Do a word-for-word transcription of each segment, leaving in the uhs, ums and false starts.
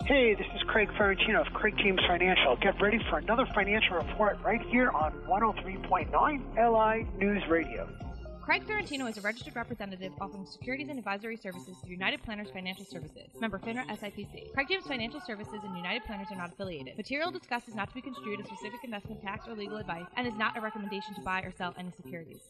Hey, this is Craig Ferrantino of Craig James Financial. Get ready for another financial report right here on one oh three point nine L I News Radio. Craig Ferrantino is a registered representative offering securities and advisory services through United Planners Financial Services. Member FINRA S I P C. Craig James Financial Services and United Planners are not affiliated. Material discussed is not to be construed as specific investment, tax, or legal advice and is not a recommendation to buy or sell any securities.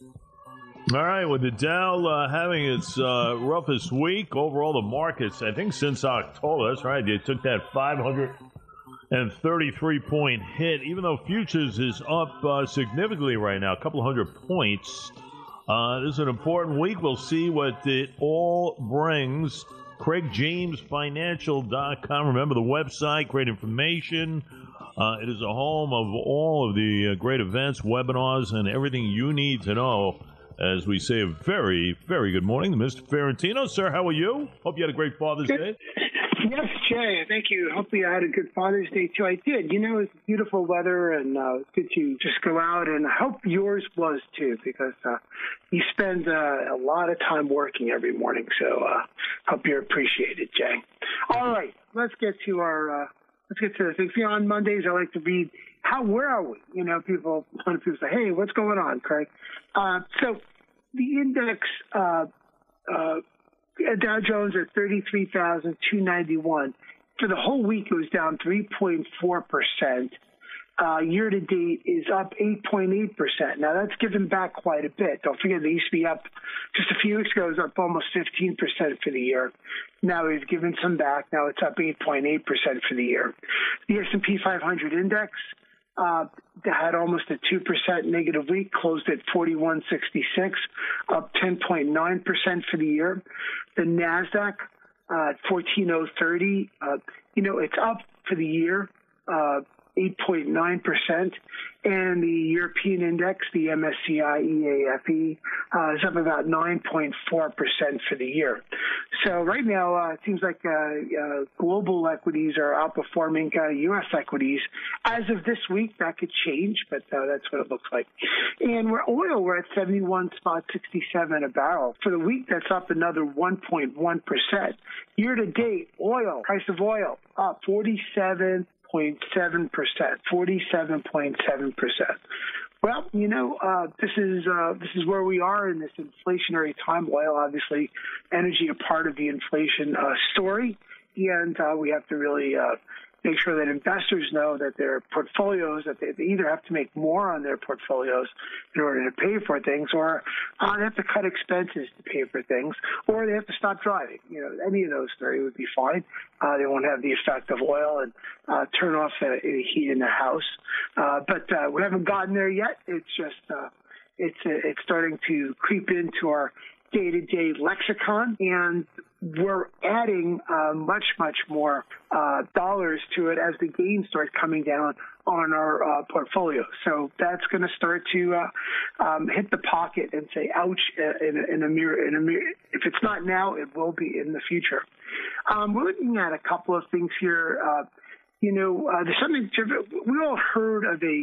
All right, with the Dow uh, having its uh, roughest week, overall the markets, I think since October, that's right, they took that five hundred thirty-three point hit, even though futures is up uh, significantly right now, a couple of hundred points. Uh, this is an important week. We'll see what it all brings. Craig James Financial dot com. Remember the website, great information. Uh, it is a home of all of the uh, great events, webinars, and everything you need to know. As we say, a very, very good morning to Mister Ferrantino. Sir, how are you? Hope you had a great Father's Day. Yes, Jay, thank you. Hopefully I had a good Father's Day, too. I did. You know, it's beautiful weather, and uh, it's good to just go out, and I hope yours was, too, because uh, you spend uh, a lot of time working every morning, so uh, hope you appreciate it, Jay. All right, let's get to our, uh, let's get to the things. You know, on Mondays, I like to read, how, where are we? You know, people, a lot of people say, hey, what's going on, Craig? Uh, so the index, uh, uh, Dow Jones at thirty-three thousand two hundred ninety-one. For the whole week, it was down three point four percent. Uh, year to date is up eight point eight percent. Now, that's given back quite a bit. Don't forget, they used to be up just a few weeks ago, it was up almost fifteen percent for the year. Now we've given some back. Now it's up eight point eight percent for the year. The S and P five hundred index uh, had almost a two percent negative week, closed at forty-one sixty-six, up ten point nine percent for the year. The NASDAQ uh, at fourteen oh thirty, uh, you know, it's up for the year, uh, eight point nine percent. And the European index, the M S C I E A F E, uh, is up about nine point four percent for the year. So right now, uh, it seems like uh, uh, global equities are outperforming uh, U S equities. As of this week, that could change, but uh, that's what it looks like. And we're oil, we're at seventy-one sixty-seven a barrel. For the week, that's up another one point one percent. Year to date, oil, price of oil, up forty-seven point seven percent, forty-seven point seven percent. Well, you know, uh, this is uh, this is where we are in this inflationary time. Oil, obviously, energy a part of the inflation uh, story, and uh, we have to really uh, make sure that investors know that their portfolios, that they, they either have to make more on their portfolios in order to pay for things, or uh, they have to cut expenses to pay for things, or they have to stop driving. You know, any of those three would be fine. Uh, they won't have the effect of oil and uh, turn off the, the heat in the house. Uh, but uh, we haven't gotten there yet. It's just uh, it's uh, it's starting to creep into our day-to-day lexicon, and we're adding uh, much, much more uh, dollars to it as the gains start coming down on our uh, portfolio. So that's going to start to uh, um, hit the pocket and say, ouch, uh, in, a, in a mirror. In a mirror. If it's not now, it will be in the future. Um, we're looking at a couple of things here. Uh, you know, uh, there's something, we all heard of a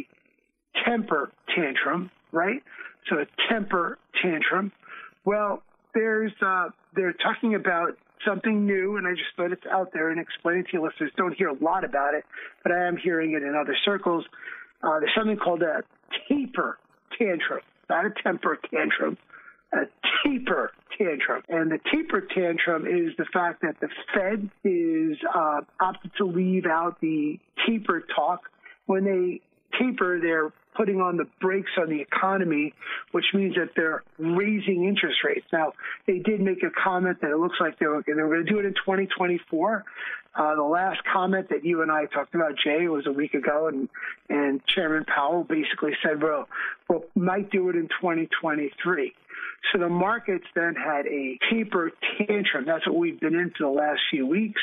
temper tantrum, right? So a temper tantrum. Well, there's uh, they're talking about something new, and I just thought it's out there and explain it to your listeners. Don't hear a lot about it, but I am hearing it in other circles. Uh, there's something called a taper tantrum, not a temper tantrum, a taper tantrum. And the taper tantrum is the fact that the Fed is uh, opted to leave out the taper talk. When they taper, they're putting on the brakes on the economy, which means that they're raising interest rates. Now, they did make a comment that it looks like they were, they were going to do it in twenty twenty-four. Uh, the last comment that you and I talked about, Jay, was a week ago, and, and Chairman Powell basically said, well, we might do it in twenty twenty-three. So the markets then had a taper tantrum. That's what we've been in for the last few weeks.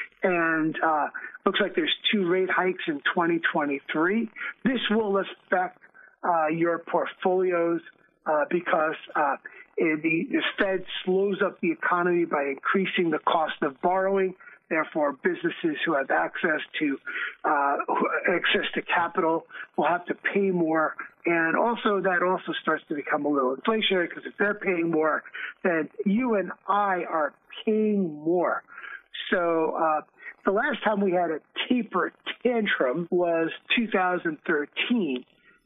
And uh, looks like there's two rate hikes in twenty twenty-three. This will affect uh, your portfolios uh, because uh, the, the Fed slows up the economy by increasing the cost of borrowing. Therefore, businesses who have access to uh, access to capital will have to pay more. And also, that also starts to become a little inflationary, because if they're paying more, then you and I are paying more. So uh, the last time we had a taper tantrum was two thousand thirteen,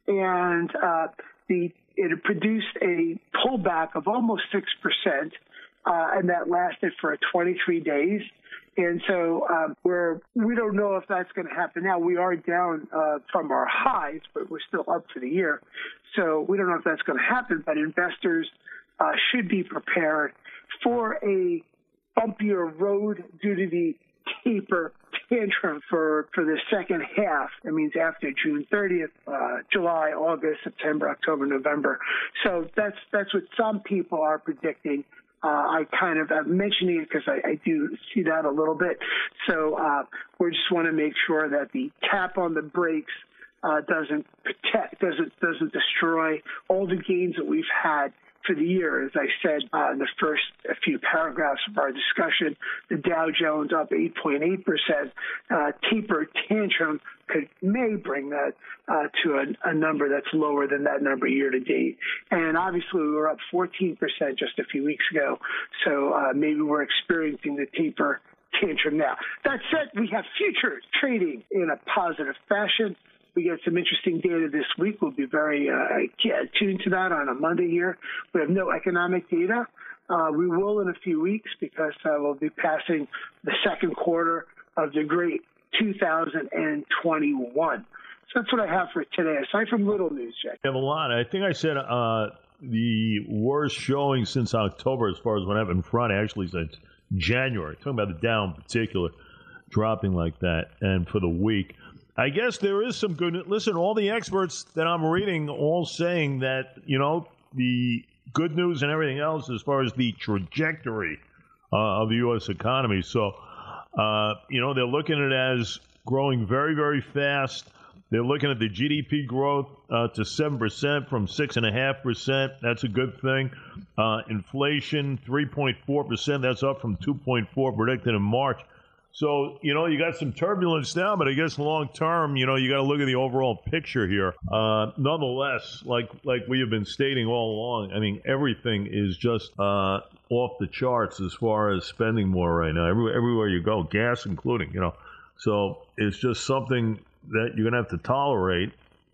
and uh, the it produced a pullback of almost six percent, uh, and that lasted for twenty-three days. And so um, we're, we don't know if that's going to happen now. We are down uh, from our highs, but we're still up for the year. So we don't know if that's going to happen, but investors uh, should be prepared for a bumpier road due to the taper tantrum for, for the second half. That means after June thirtieth, uh, July, August, September, October, November. So that's that's what some people are predicting. Uh, I kind of I'm mentioning it because I, I do see that a little bit. So uh, we just want to make sure that the tap on the brakes uh, doesn't protect, doesn't doesn't destroy all the gains that we've had for the year. As I said uh, in the first few paragraphs of our discussion, the Dow Jones up eight point eight percent. Uh, taper tantrum could may bring that uh, to a, a number that's lower than that number year to date. And obviously, we were up fourteen percent just a few weeks ago. So uh, maybe we're experiencing the taper tantrum now. That said, we have futures trading in a positive fashion. We get some interesting data this week. We'll be very uh, tuned to that on a Monday here. We have no economic data. Uh, we will in a few weeks because uh, we'll be passing the second quarter of the great two thousand twenty-one. So that's what I have for today, aside from little news, Jay. I have a lot. I think I said uh, the worst showing since October as far as what happened Friday, actually since January. Talking about the Dow in particular, dropping like that, and for the week. I guess there is some good. Listen, all the experts that I'm reading all saying that, you know, the good news and everything else as far as the trajectory uh, of the U S economy. So, uh, you know, they're looking at it as growing very, very fast. They're looking at the G D P growth uh, to seven percent from six point five percent. That's a good thing. Uh, inflation, three point four percent. That's up from two point four predicted in March. So, you know, you got some turbulence now, but I guess long term, you know, you got to look at the overall picture here. Uh, nonetheless, like like we have been stating all along, I mean, everything is just uh, off the charts as far as spending more right now. Every, everywhere you go, gas including, you know. So it's just something that you're going to have to tolerate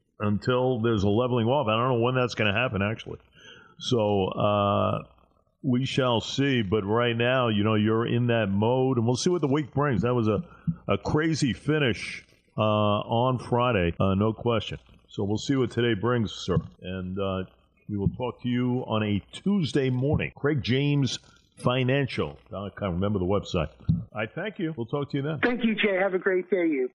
until there's a leveling off. I don't know when that's going to happen, actually. So, uh we shall see, but right now, you know, you're in that mode, and we'll see what the week brings. That was a, a crazy finish uh, on Friday, uh, no question. So we'll see what today brings, sir. And uh, we will talk to you on a Tuesday morning. Craig James Financial dot com. Remember the website. I thank you. We'll talk to you then. Thank you, Jay. Have a great day, you.